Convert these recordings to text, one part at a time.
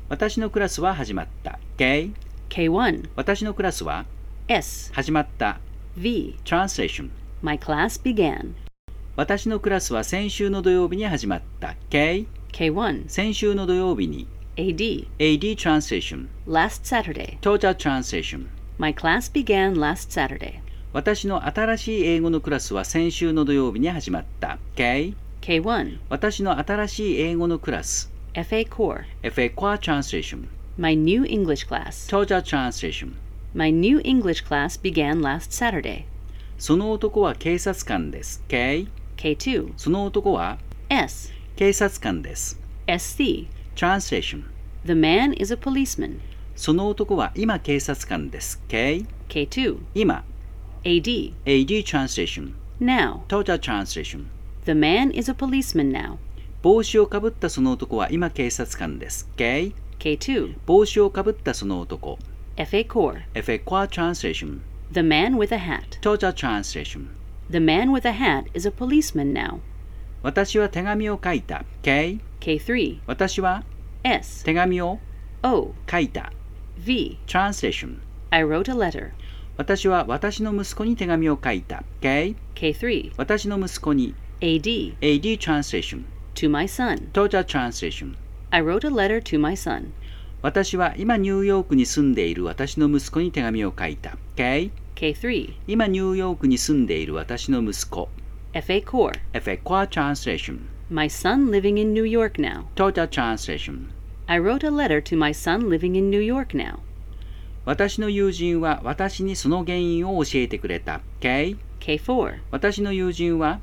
私のクラスは始まった。OK? K1. 私のクラスは S. 始まった。 V. Translation. My class began. 私のクラスは先週の土曜日に始まった。OK? K1. 先週の土曜日に AD. AD Translation. Last Saturday. Total Translation. My class began last Saturday. 私の新しい英語のクラスは先週の土曜日に始まった。OK? K1. 私の新しい英語のクラス FA Core. FA Core Translation. My new English class. Total Translation. My new English class began last Saturday. その男は警察官です。OK? K2. その男は S. 警察官です。 SC. Translation. The man is a policeman. その男は今警察官です。OK? K2. 今 AD. AD Translation. Now. Total Translation. The man is a policeman now. 帽子をかぶったその男は今警察官です。OK? K2. 帽子をかぶったその男 FA Core. FA Core Translation. The man with a hat. Total Translation. The man with a hat is a policeman now. 私は手紙を書いた。OK? K3. 私は S. 手紙を O. 書いた。 V. Translation. I wrote a letter. 私は私の息子に手紙を書いた。OK? K3. 私の息子に AD. AD Translation. To my son. Total Translation. I wrote a letter to my son. 私は今ニューヨークに住んでいる私の息子に手紙を書いた。OK? K3. 今ニューヨークに住んでいる私の息子 FA Core. FA Core Translation. My son living in New York now. Total Translation. I wrote a letter to my son living in New York now. 私の友人は私にその原因を教えてくれた。OK? K4. 私の友人は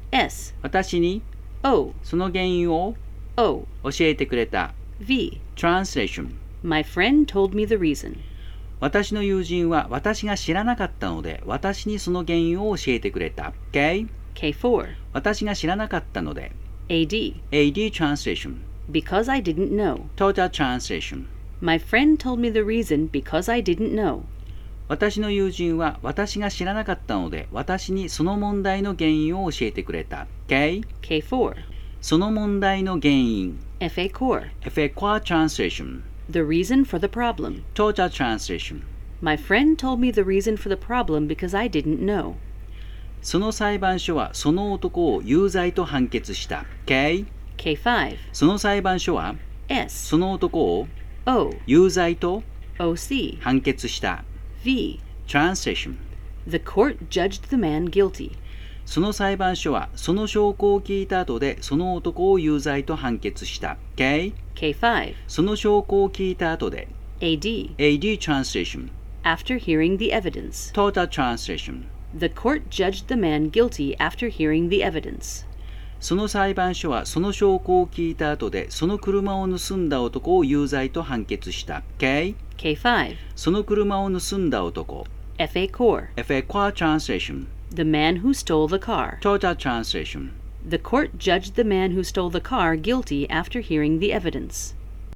S. 私に O. その原因を O. 教えてくれた。 V. Translation. My friend told me the reason. 私の友人は私が知らなかったので私にその原因を教えてくれた。OK? K4. 私が知らなかったので AD. AD Translation. Because I didn't know. Total Translation. My friend told me the reason because I didn't know. 私の友人は私が知らなかったので私にその問題の原因を教えてくれた。OK? K4. その問題の原因 FA Core. FA Core Translation. The reason for the problem. Total Translation. My friend told me the reason for the problem because I didn't know. その裁判所はその男を有罪と判決した。OK? K5. その裁判所は S. その男を O. 有罪と OC. 判決した。 V. Translation. The court judged the man guilty. その裁判所はその証拠を聞いた後でその男を有罪と判決した。OK? K5. その証拠を聞いた後で AD. AD Translation. After hearing the evidence. Total Translation. The court judged the man guilty after hearing the evidence. その裁判所はその証拠を聞いた後でその車を盗んだ男を有罪と判決した。OK? K5. その車を盗んだ男 FA Core. FA Core Translation. The man who stole the car. Total Translation. The court judged the man who stole the car guilty after hearing the evidence.